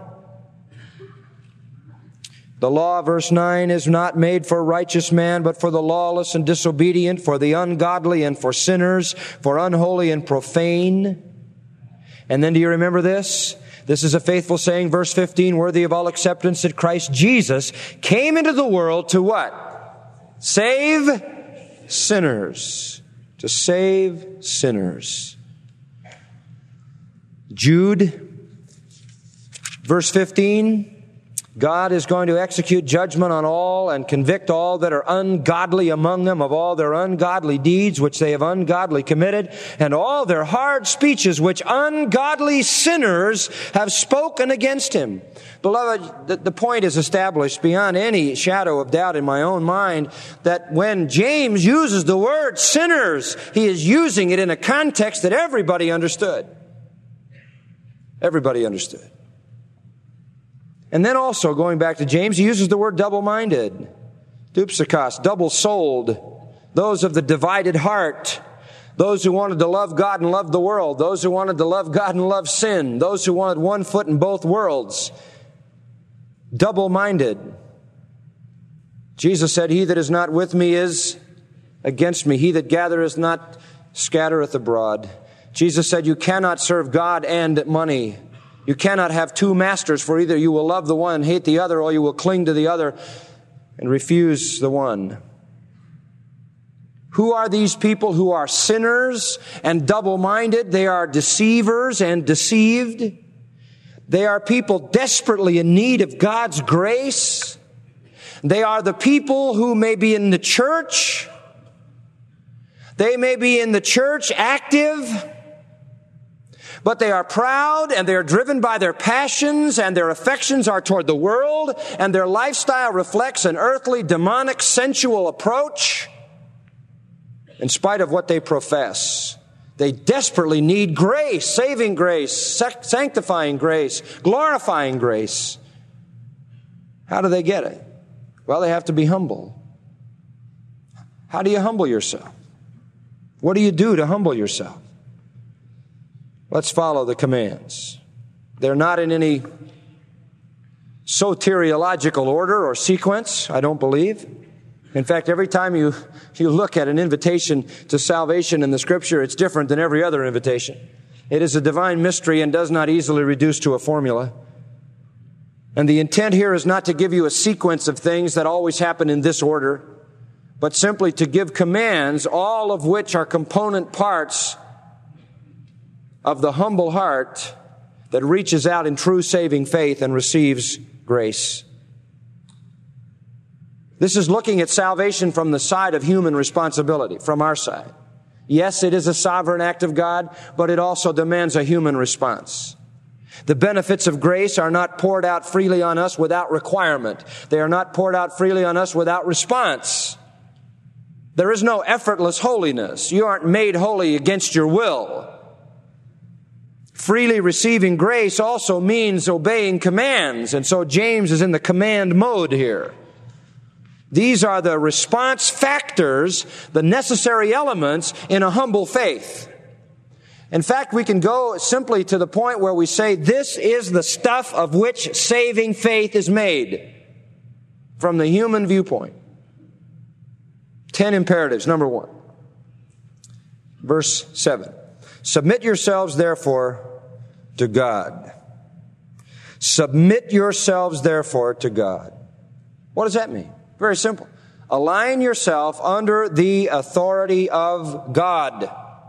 [SPEAKER 2] The law, verse 9, is not made for righteous man, but for the lawless and disobedient, for the ungodly and for sinners, for unholy and profane. And then do you remember this? This is a faithful saying, verse 15, worthy of all acceptance, that Christ Jesus came into the world to what? Save sinners. To save sinners. Jude, verse 15, God is going to execute judgment on all and convict all that are ungodly among them of all their ungodly deeds which they have ungodly committed, and all their hard speeches which ungodly sinners have spoken against him. Beloved, the point is established beyond any shadow of doubt in my own mind that when James uses the word sinners, he is using it in a context that everybody understood. Everybody understood. And then also, going back to James, he uses the word double-minded. Dupsakos, double-souled. Those of the divided heart. Those who wanted to love God and love the world. Those who wanted to love God and love sin. Those who wanted one foot in both worlds. Double-minded. Jesus said, he that is not with me is against me. He that gathereth not scattereth abroad. Jesus said, you cannot serve God and money. You cannot have two masters, for either you will love the one and hate the other, or you will cling to the other and refuse the one. Who are these people who are sinners and double-minded? They are deceivers and deceived. They are people desperately in need of God's grace. They are the people who may be in the church. They may be in the church active, but they are proud and they are driven by their passions, and their affections are toward the world, and their lifestyle reflects an earthly, demonic, sensual approach. In spite of what they profess, they desperately need grace, saving grace, sanctifying grace, glorifying grace. How do they get it? Well, they have to be humble. How do you humble yourself? What do you do to humble yourself? Let's follow the commands. They're not in any soteriological order or sequence, I don't believe. In fact, every time you look at an invitation to salvation in the Scripture, it's different than every other invitation. It is a divine mystery and does not easily reduce to a formula. And the intent here is not to give you a sequence of things that always happen in this order, but simply to give commands, all of which are component parts of the humble heart that reaches out in true saving faith and receives grace. This is looking at salvation from the side of human responsibility, from our side. Yes, it is a sovereign act of God, but it also demands a human response. The benefits of grace are not poured out freely on us without requirement. They are not poured out freely on us without response. There is no effortless holiness. You aren't made holy against your will. Freely receiving grace also means obeying commands, and so James is in the command mode here. These are the response factors, the necessary elements in a humble faith. In fact, we can go simply to the point where we say, this is the stuff of which saving faith is made from the human viewpoint. 10 imperatives. Number 1. Verse 7. Submit yourselves, therefore, to God. Submit yourselves, therefore, to God. What does that mean? Very simple. Align yourself under the authority of God.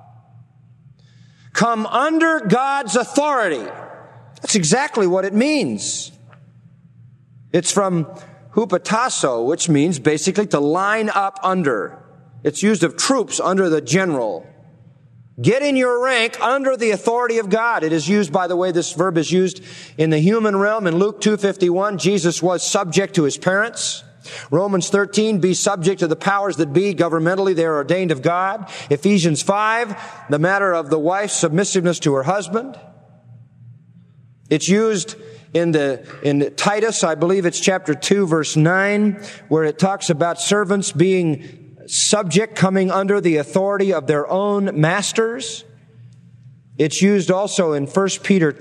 [SPEAKER 2] Come under God's authority. That's exactly what it means. It's from hupatasso, which means basically to line up under. It's used of troops under the general. Get in your rank under the authority of God. It is used, by the way, this verb is used in the human realm. In Luke 2:51, Jesus was subject to his parents. Romans 13, be subject to the powers that be. Governmentally, they are ordained of God. Ephesians 5, the matter of the wife's submissiveness to her husband. It's used in Titus, I believe it's chapter 2, verse 9, where it talks about servants being subject, coming under the authority of their own masters. It's used also in 1 Peter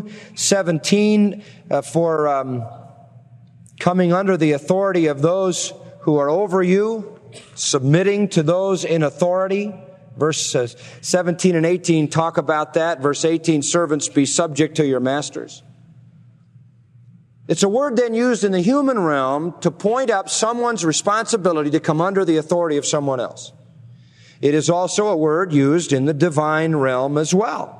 [SPEAKER 2] 2:17 for coming under the authority of those who are over you, submitting to those in authority. Verses 17 and 18 talk about that. Verse 18, servants, be subject to your masters. It's a word then used in the human realm to point up someone's responsibility to come under the authority of someone else. It is also a word used in the divine realm as well.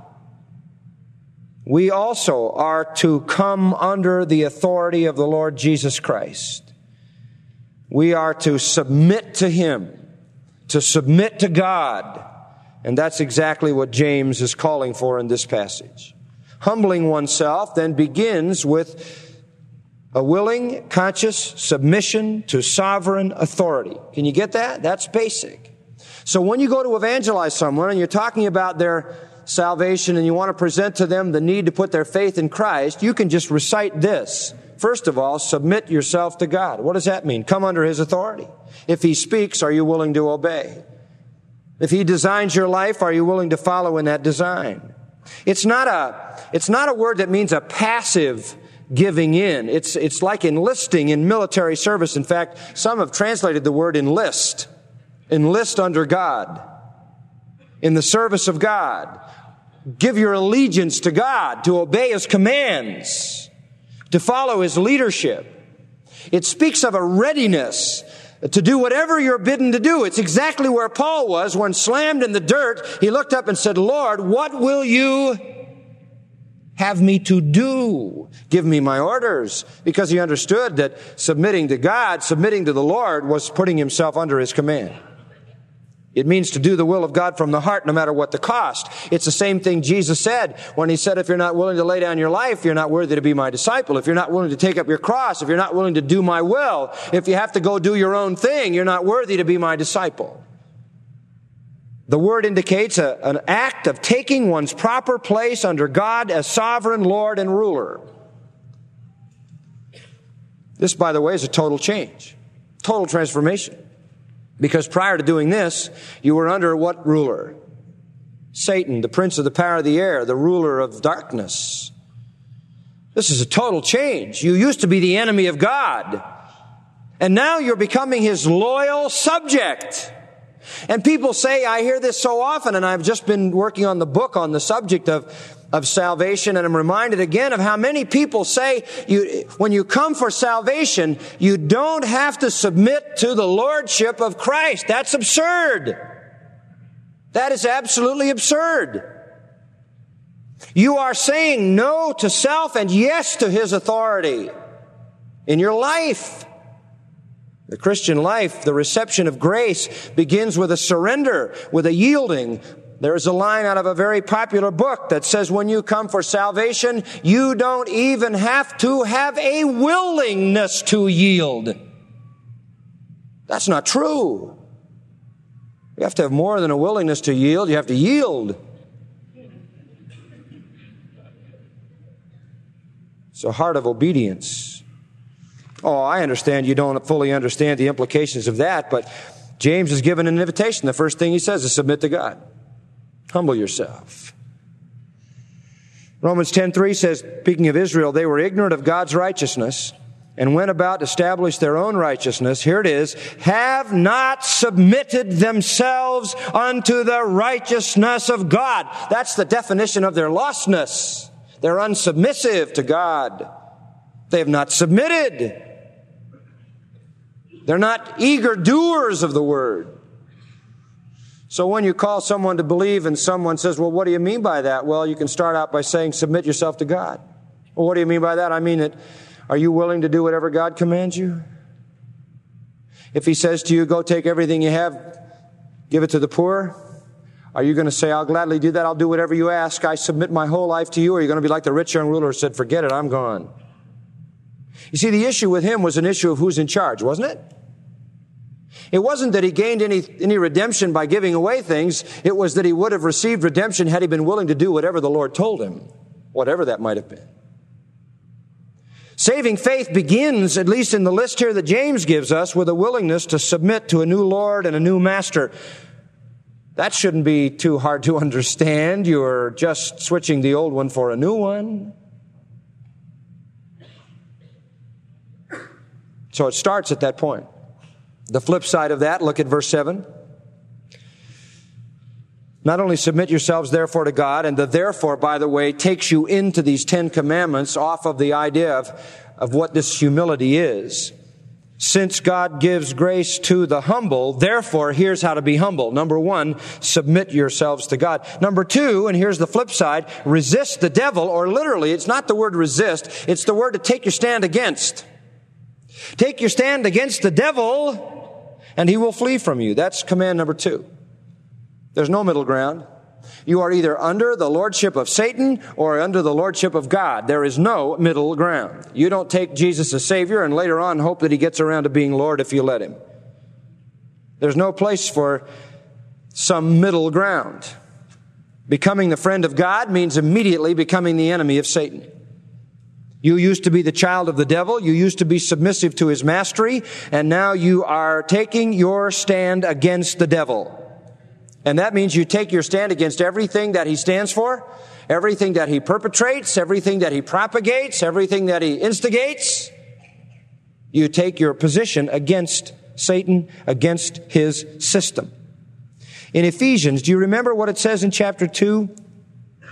[SPEAKER 2] We also are to come under the authority of the Lord Jesus Christ. We are to submit to Him, to submit to God. And that's exactly what James is calling for in this passage. Humbling oneself then begins with a willing, conscious submission to sovereign authority. Can you get that? That's basic. So when you go to evangelize someone and you're talking about their salvation and you want to present to them the need to put their faith in Christ, you can just recite this. First of all, submit yourself to God. What does that mean? Come under His authority. If He speaks, are you willing to obey? If He designs your life, are you willing to follow in that design? It's not a word that means a passive giving in. It's like enlisting in military service. In fact, some have translated the word enlist. Enlist under God. In the service of God. Give your allegiance to God, to obey His commands, to follow His leadership. It speaks of a readiness to do whatever you're bidden to do. It's exactly where Paul was when slammed in the dirt. He looked up and said, Lord, what will you have me to do? Give me my orders. Because he understood that submitting to God, submitting to the Lord, was putting himself under his command. It means to do the will of God from the heart, no matter what the cost. It's the same thing Jesus said when he said, if you're not willing to lay down your life, you're not worthy to be my disciple. If you're not willing to take up your cross, if you're not willing to do my will, if you have to go do your own thing, you're not worthy to be my disciple. The word indicates an act of taking one's proper place under God as sovereign Lord and ruler. This, by the way, is a total change, total transformation. Because prior to doing this, you were under what ruler? Satan, the prince of the power of the air, the ruler of darkness. This is a total change. You used to be the enemy of God, and now you're becoming his loyal subject. And people say, I hear this so often, and I've just been working on the book on the subject of salvation, and I'm reminded again of how many people say when you come for salvation, you don't have to submit to the lordship of Christ. That's absurd. That is absolutely absurd. You are saying no to self and yes to his authority in your life. The Christian life, the reception of grace, begins with a surrender, with a yielding. There is a line out of a very popular book that says when you come for salvation, you don't even have to have a willingness to yield. That's not true. You have to have more than a willingness to yield. You have to yield. It's a heart of obedience. Oh, I understand you don't fully understand the implications of that, but James is given an invitation. The first thing he says is submit to God. Humble yourself. Romans 10:3 says, speaking of Israel, they were ignorant of God's righteousness and went about to establish their own righteousness. Here it is, have not submitted themselves unto the righteousness of God. That's the definition of their lostness. They're unsubmissive to God. They have not submitted. They're not eager doers of the word. So when you call someone to believe and someone says, well, what do you mean by that? Well, you can start out by saying, submit yourself to God. Well, what do you mean by that? I mean that, are you willing to do whatever God commands you? If he says to you, go take everything you have, give it to the poor, are you going to say, I'll gladly do that, I'll do whatever you ask, I submit my whole life to you? Or are you going to be like the rich young ruler who said, forget it, I'm gone? You see, the issue with him was an issue of who's in charge, wasn't it? It wasn't that he gained any redemption by giving away things. It was that he would have received redemption had he been willing to do whatever the Lord told him, whatever that might have been. Saving faith begins, at least in the list here that James gives us, with a willingness to submit to a new Lord and a new Master. That shouldn't be too hard to understand. You're just switching the old one for a new one. So it starts at that point. The flip side of that, look at verse 7. Not only submit yourselves therefore to God, and the therefore, by the way, takes you into these 10 commandments off of the idea of what this humility is. Since God gives grace to the humble, therefore, here's how to be humble. Number 1, submit yourselves to God. Number 2, and here's the flip side, resist the devil, or literally, it's not the word resist, it's the word to take your stand against. Take your stand against the devil, and he will flee from you. That's command number 2. There's no middle ground. You are either under the lordship of Satan or under the lordship of God. There is no middle ground. You don't take Jesus as Savior and later on hope that he gets around to being Lord if you let him. There's no place for some middle ground. Becoming the friend of God means immediately becoming the enemy of Satan. You used to be the child of the devil. You used to be submissive to his mastery. And now you are taking your stand against the devil. And that means you take your stand against everything that he stands for, everything that he perpetrates, everything that he propagates, everything that he instigates. You take your position against Satan, against his system. In Ephesians, do you remember what it says in chapter 2?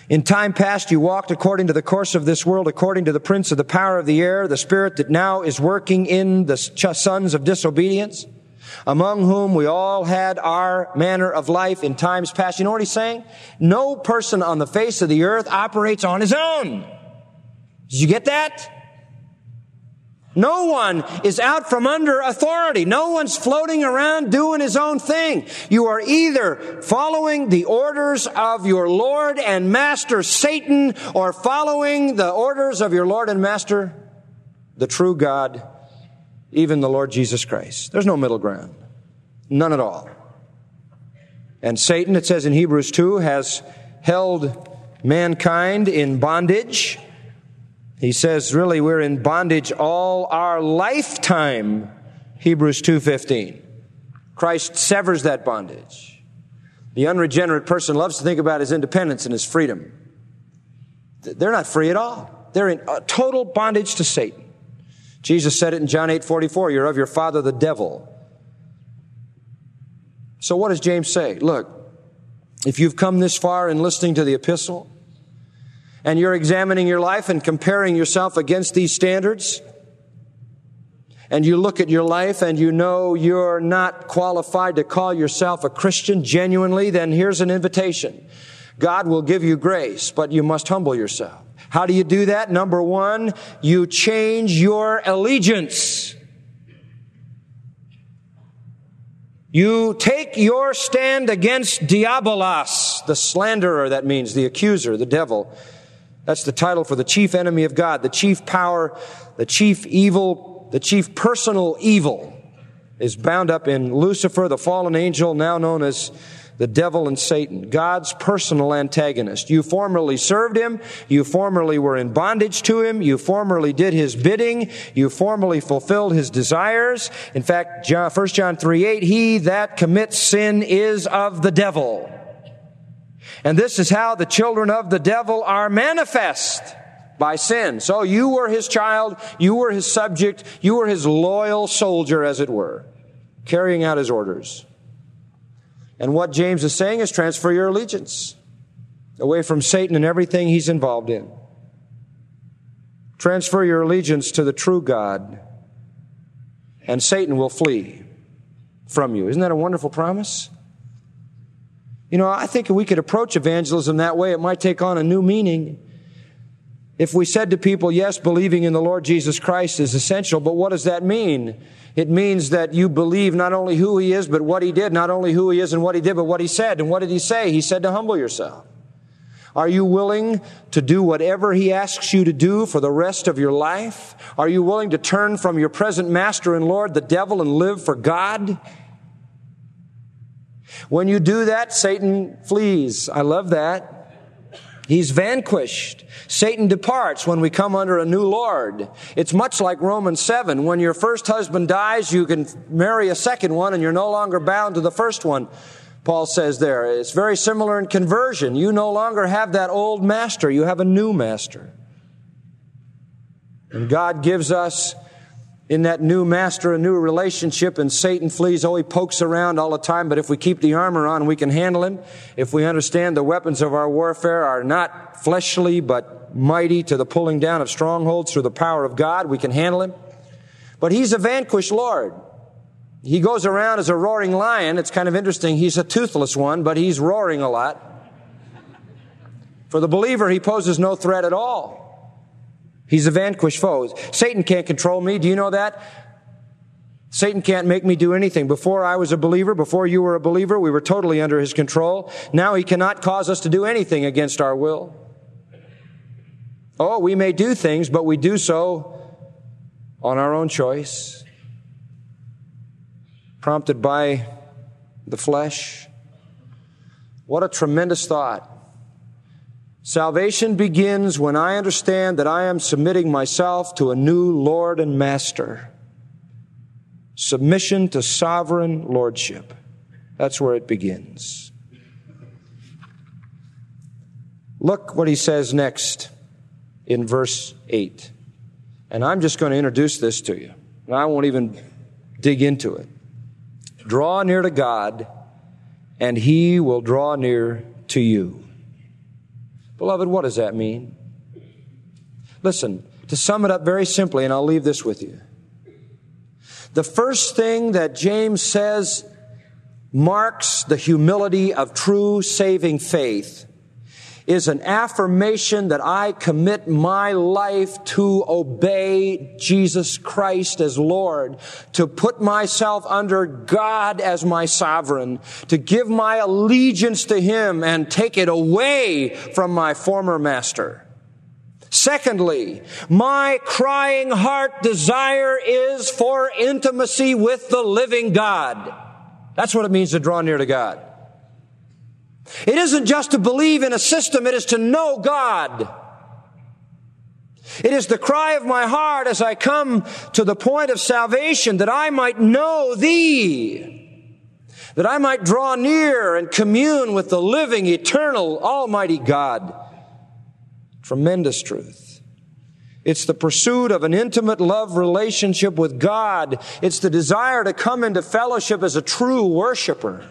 [SPEAKER 2] In time past, you walked according to the course of this world, according to the prince of the power of the air, the spirit that now is working in the sons of disobedience, among whom we all had our manner of life in times past. You know what he's saying? No person on the face of the earth operates on his own. Did you get that? No one is out from under authority. No one's floating around doing his own thing. You are either following the orders of your Lord and Master Satan, or following the orders of your Lord and Master, the true God, even the Lord Jesus Christ. There's no middle ground. None at all. And Satan, it says in Hebrews 2, has held mankind in bondage. He says, really, we're in bondage all our lifetime, Hebrews 2:15. Christ severs that bondage. The unregenerate person loves to think about his independence and his freedom. They're not free at all. They're in total bondage to Satan. Jesus said it in John 8:44, you're of your father the devil. So what does James say? Look, if you've come this far in listening to the epistle, and you're examining your life and comparing yourself against these standards, and you look at your life and you know you're not qualified to call yourself a Christian genuinely, then here's an invitation. God will give you grace, but you must humble yourself. How do you do that? Number one, you change your allegiance. You take your stand against diabolos, the slanderer, that means the accuser, the devil. That's the title for the chief enemy of God, the chief power, the chief evil, the chief personal evil is bound up in Lucifer, the fallen angel, now known as the devil and Satan, God's personal antagonist. You formerly served him. You formerly were in bondage to him. You formerly did his bidding. You formerly fulfilled his desires. In fact, 1 John 3:8, he that commits sin is of the devil. And this is how the children of the devil are manifest, by sin. So you were his child, you were his subject, you were his loyal soldier, as it were, carrying out his orders. And what James is saying is transfer your allegiance away from Satan and everything he's involved in. Transfer your allegiance to the true God, and Satan will flee from you. Isn't that a wonderful promise? You know, I think if we could approach evangelism that way, it might take on a new meaning. If we said to people, yes, believing in the Lord Jesus Christ is essential, but what does that mean? It means that you believe not only who he is, but what he did, not only who he is and what he did, but what he said. And what did he say? He said to humble yourself. Are you willing to do whatever he asks you to do for the rest of your life? Are you willing to turn from your present master and Lord, the devil, and live for God? When you do that, Satan flees. I love that. He's vanquished. Satan departs when we come under a new Lord. It's much like Romans 7. When your first husband dies, you can marry a second one and you're no longer bound to the first one. Paul says there. It's very similar in conversion. You no longer have that old master. You have a new master. And God gives us in that new master a new relationship, and Satan flees. Oh, he pokes around all the time, but if we keep the armor on, we can handle him. If we understand the weapons of our warfare are not fleshly, but mighty to the pulling down of strongholds through the power of God, we can handle him. But he's a vanquished Lord. He goes around as a roaring lion. It's kind of interesting. He's a toothless one, but he's roaring a lot. For the believer, he poses no threat at all. He's a vanquished foe. Satan can't control me. Do you know that? Satan can't make me do anything. Before I was a believer, before you were a believer, we were totally under his control. Now he cannot cause us to do anything against our will. Oh, we may do things, but we do so on our own choice, prompted by the flesh. What a tremendous thought. Salvation begins when I understand that I am submitting myself to a new Lord and Master. Submission to sovereign lordship. That's where it begins. Look what he says next in verse 8. And I'm just going to introduce this to you. And I won't even dig into it. Draw near to God, and he will draw near to you. Beloved, what does that mean? Listen, to sum it up very simply, and I'll leave this with you. The first thing that James says marks the humility of true saving faith is an affirmation that I commit my life to obey Jesus Christ as Lord, to put myself under God as my sovereign, to give my allegiance to Him and take it away from my former master. Secondly, my crying heart desire is for intimacy with the living God. That's what it means to draw near to God. It isn't just to believe in a system, it is to know God. It is the cry of my heart as I come to the point of salvation that I might know Thee, that I might draw near and commune with the living, eternal, almighty God. Tremendous truth. It's the pursuit of an intimate love relationship with God. It's the desire to come into fellowship as a true worshiper.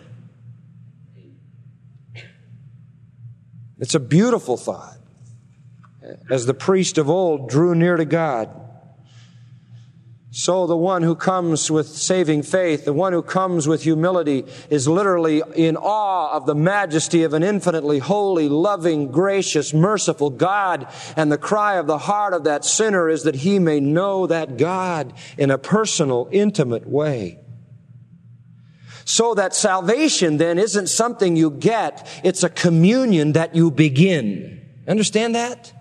[SPEAKER 2] It's a beautiful thought. As the priest of old drew near to God, so the one who comes with saving faith, the one who comes with humility, is literally in awe of the majesty of an infinitely holy, loving, gracious, merciful God. And the cry of the heart of that sinner is that he may know that God in a personal, intimate way. So that salvation then isn't something you get, it's a communion that you begin. Understand that?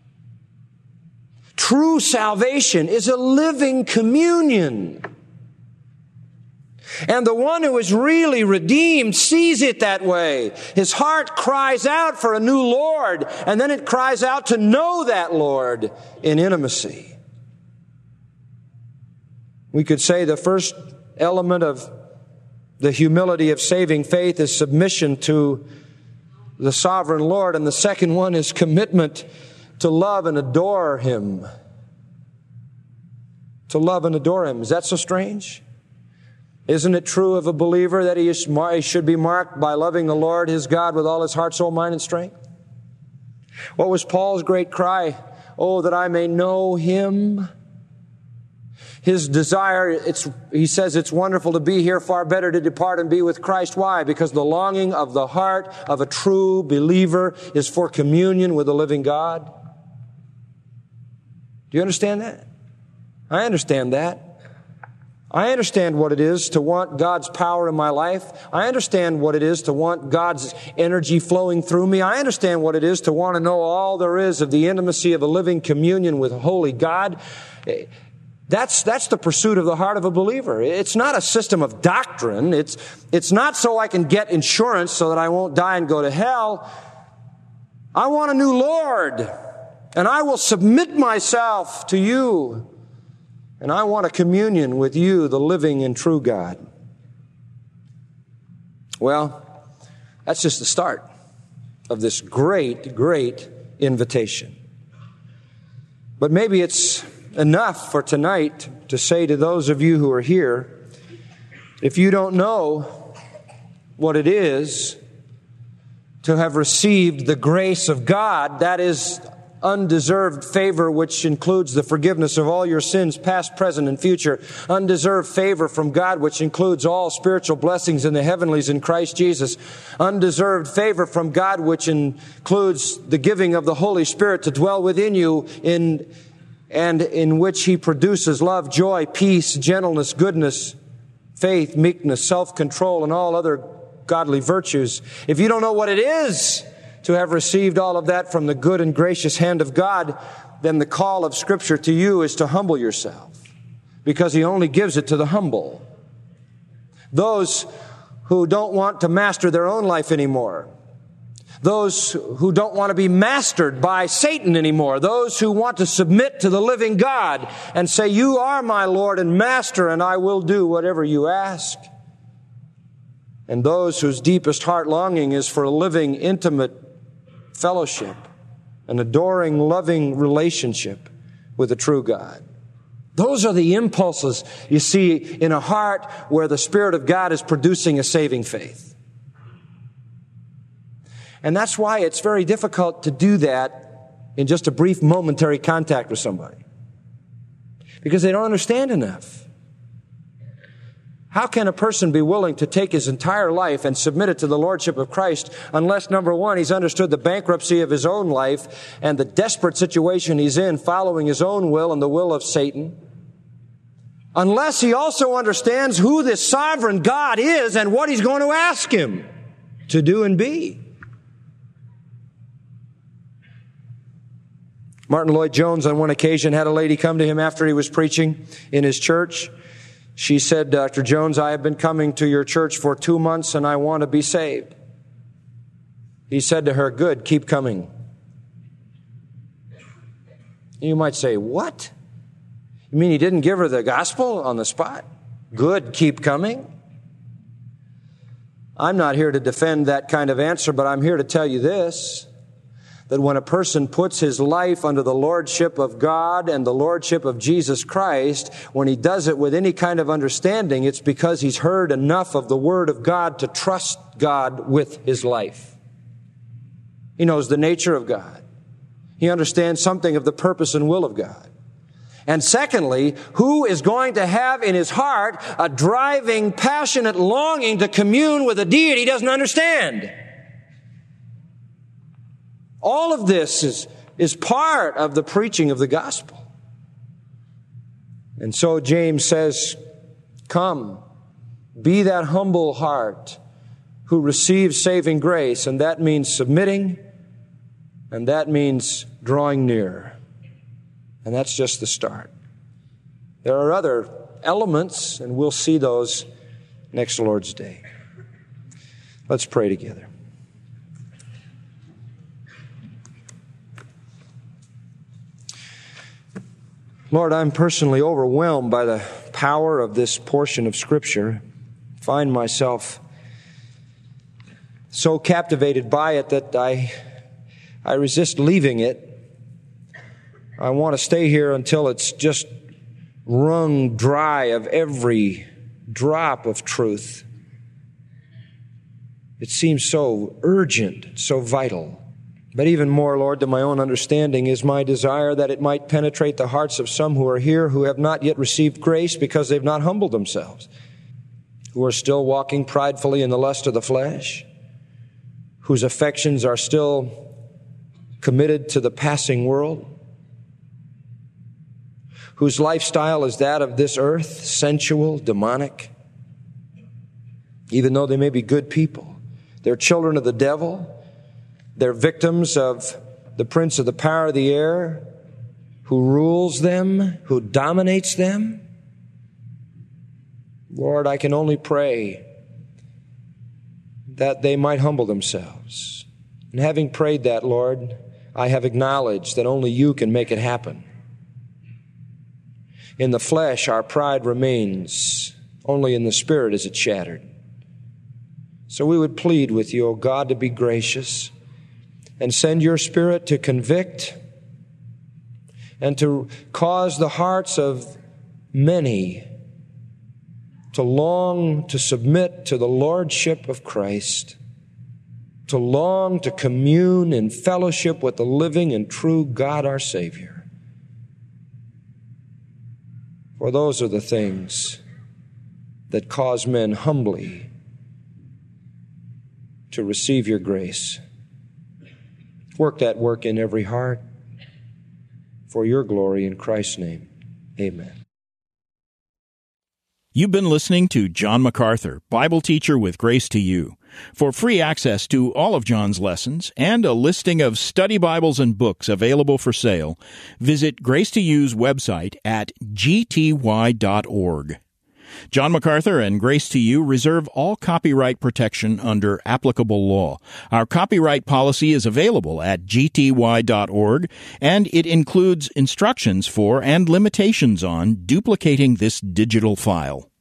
[SPEAKER 2] True salvation is a living communion. And the one who is really redeemed sees it that way. His heart cries out for a new Lord, and then it cries out to know that Lord in intimacy. We could say the first element of the humility of saving faith is submission to the sovereign Lord, and the second one is commitment to love and adore Him. To love and adore Him. Is that so strange? Isn't it true of a believer that he should be marked by loving the Lord, his God, with all his heart, soul, mind, and strength? What was Paul's great cry? Oh, that I may know Him. His desire, he says it's wonderful to be here, far better to depart and be with Christ. Why? Because the longing of the heart of a true believer is for communion with the living God. Do you understand that? I understand that. I understand what it is to want God's power in my life. I understand what it is to want God's energy flowing through me. I understand what it is to want to know all there is of the intimacy of a living communion with a holy God. That's the pursuit of the heart of a believer. It's not a system of doctrine. It's not so I can get insurance so that I won't die and go to hell. I want a new Lord, and I will submit myself to You. And I want a communion with You, the living and true God. Well, that's just the start of this great, great invitation. But maybe it's enough for tonight to say to those of you who are here, if you don't know what it is to have received the grace of God, that is undeserved favor, which includes the forgiveness of all your sins, past, present, and future. Undeserved favor from God, which includes all spiritual blessings in the heavenlies in Christ Jesus. Undeserved favor from God, which includes the giving of the Holy Spirit to dwell within you in which He produces love, joy, peace, gentleness, goodness, faith, meekness, self-control, and all other godly virtues. If you don't know what it is to have received all of that from the good and gracious hand of God, then the call of Scripture to you is to humble yourself, because He only gives it to the humble. Those who don't want to master their own life anymore. Those who don't want to be mastered by Satan anymore. Those who want to submit to the living God and say, You are my Lord and Master, and I will do whatever You ask. And those whose deepest heart longing is for a living, intimate fellowship, an adoring, loving relationship with the true God. Those are the impulses you see in a heart where the Spirit of God is producing a saving faith. And that's why it's very difficult to do that in just a brief momentary contact with somebody. Because they don't understand enough. How can a person be willing to take his entire life and submit it to the Lordship of Christ unless, number one, he's understood the bankruptcy of his own life and the desperate situation he's in following his own will and the will of Satan? Unless he also understands who this sovereign God is and what he's going to ask him to do and be. Martin Lloyd-Jones on one occasion had a lady come to him after he was preaching in his church. She said, "Dr. Jones, I have been coming to your church for 2 months and I want to be saved." He said to her, "Good, keep coming." You might say, "What? You mean he didn't give her the gospel on the spot? Good, keep coming?" I'm not here to defend that kind of answer, but I'm here to tell you this, that when a person puts his life under the lordship of God and the lordship of Jesus Christ, when he does it with any kind of understanding, it's because he's heard enough of the Word of God to trust God with his life. He knows the nature of God. He understands something of the purpose and will of God. And secondly, who is going to have in his heart a driving, passionate longing to commune with a deity he doesn't understand? All of this is part of the preaching of the gospel. And so James says, come, be that humble heart who receives saving grace. And that means submitting, and that means drawing near. And that's just the start. There are other elements, and we'll see those next Lord's Day. Let's pray together. Lord, I'm personally overwhelmed by the power of this portion of Scripture. I find myself so captivated by it that I resist leaving it. I want to stay here until it's just wrung dry of every drop of truth. It seems so urgent, so vital. But even more, Lord, to my own understanding is my desire that it might penetrate the hearts of some who are here who have not yet received grace because they've not humbled themselves, who are still walking pridefully in the lust of the flesh, whose affections are still committed to the passing world, whose lifestyle is that of this earth, sensual, demonic, even though they may be good people. They're children of the devil. They're victims of the prince of the power of the air, who rules them, who dominates them. Lord, I can only pray that they might humble themselves. And having prayed that, Lord, I have acknowledged that only you can make it happen. In the flesh, our pride remains. Only in the spirit is it shattered. So we would plead with you, O God, to be gracious and send your Spirit to convict and to cause the hearts of many to long to submit to the lordship of Christ, to long to commune in fellowship with the living and true God our Savior. For those are the things that cause men humbly to receive your grace. Work that work in every heart for your glory in Christ's name. Amen.
[SPEAKER 1] You've been listening to John MacArthur, Bible teacher with Grace to You. For free access to all of John's lessons and a listing of study Bibles and books available for sale, visit Grace to You's website at gty.org. John MacArthur and Grace to You reserve all copyright protection under applicable law. Our copyright policy is available at gty.org, and it includes instructions for and limitations on duplicating this digital file.